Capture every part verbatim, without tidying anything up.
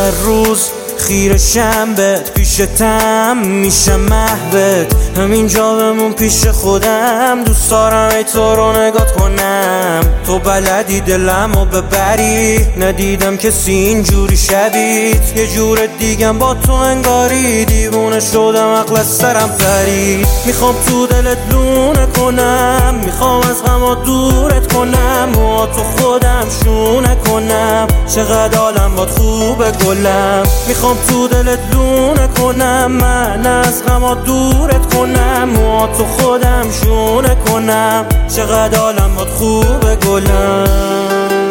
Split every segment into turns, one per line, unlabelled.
هر روز خیرشم بهت، پیشتم میشم محبت، همینجا بمون پیش خودم. دوست دارم ای تو رو نگات کنم، تو بلدی دلمو ببری، ندیدم کسی اینجوری شبیت. یه جور دیگم با تو انگاری، دیوونه شدم عقل از سرم پرید. میخوام تو دلت لونه کنم، میخوام از غمات دورت کنم، موها تو خودم شونه کنم، چقدر حالم باد خوبه گلم. میخوام تو دلت لونه کنم، من از غمات دورت کنم، موها تو خودم شونه کنم، چقدر حالم باد خوبه گلم.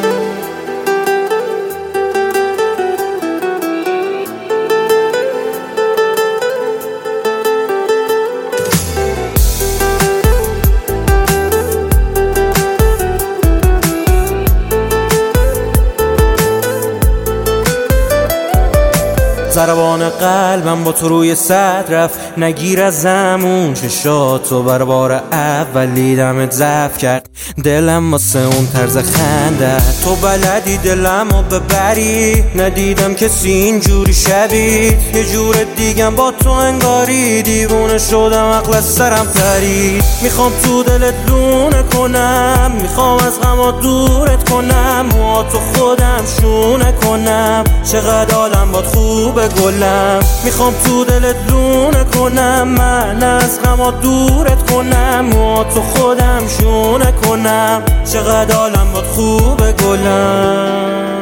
ضربان قلبم با تو روی صد رفت، نگیر از زمون چشاتو بر بار اول دیدمت ضعف کرد، دلم واسه اون طرز خنده. تو بلدی دلمو ببری، ندیدم کسی اینجوری شبیت. یه جور دیگم با تو انگاری، دیوونه شدم عقل از سرم پرید. میخوام تو دلت لونه کنم، میخوام از غمات دورت کنم، موها تو خودم شونه کنم، چقدر حالم باد خوبه گلم. میخوام تو دلت لونه کنم، من از غمات دورت کنم، موها تو خودم شونه کنم، چقدر حالم باد خوبه گلم.